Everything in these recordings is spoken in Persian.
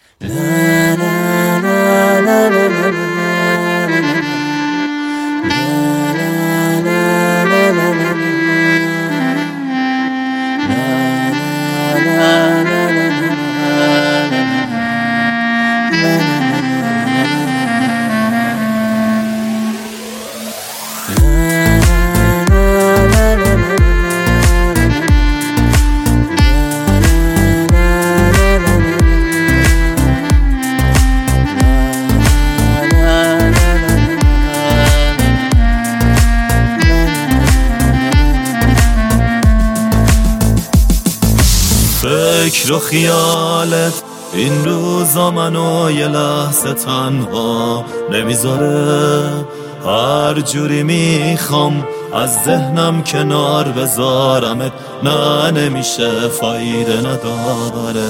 فکر و خیالت این روزا منو یه لحظه تنها نمیذاره. هر جوری میخوام از ذهنم کنار بذارمت، نه نمیشه، فایده نداره.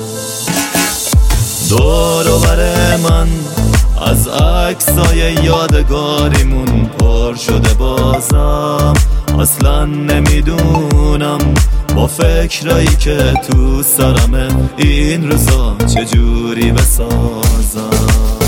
دور و بر من از عکسای یادگاریمون پر شده، بازم اصلا نمیدونم با فکرایی که تو سرمه این روزا چجوری بسازم.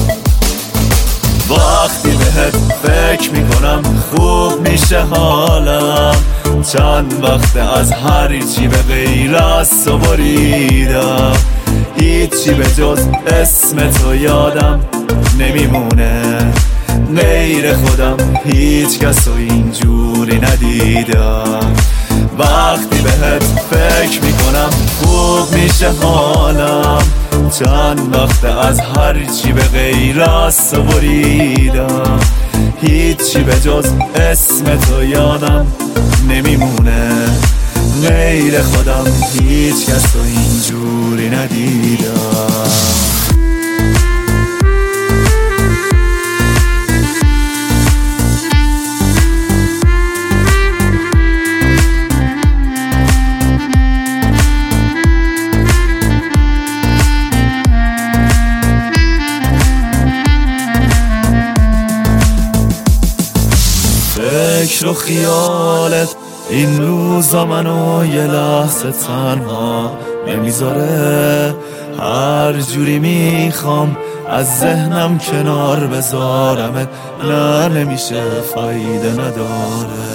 وقتی بهت فکر میکنم خوب میشه حالم، چند وقت از هر چی به غیر از تو بریدم، هیچی به جز اسم تو یادم نمیمونه. غیر خودم هیچ کس رو اینجوری ندیدم. وقتی بهت فکر میکنم خوب میشه حالم، چند وقت از هر چی به غیر از تو بریدم، هیچی به جز اسم تو یادم نمیمونه. غیر خودم هیچ کس رو اینجوری ندیدم. فکر و خیالت این روزا منو یه لحظه تنها نمیذاره. هر جوری میخوام از ذهنم کنار بذارمت، نه نمیشه، فایده نداره.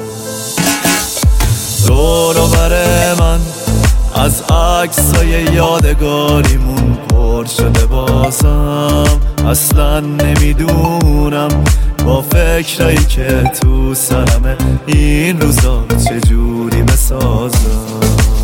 دور و بر من از عکسای یادگاریمون پر شده، بازم اصلا نمیدونم با فکرایی که تو سرمه این روزا چجوری بسازم.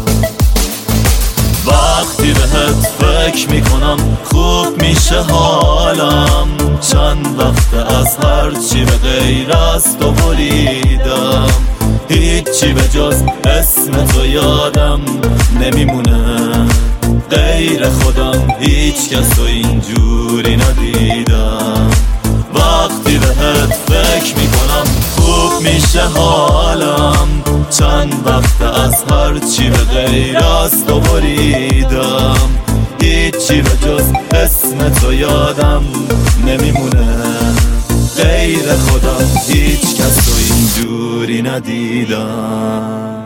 وقتی بهت فکر میکنم خوب میشه حالم، چند وقت از هر چی به غیر از تو بریدم، هیچی به جز اسم تو یادم نمیمونه. غیر خودم هیچ کس رو اینجوری ندیدم. وقتی بهت فکر میکنم خوب میشه حالم، چند وقت از هر چی به غیر از تو بریدم، هیچی به جز اسم تو یادم نمیمونه. غیر خودم هیچ کس رو اینجوری ندیدم.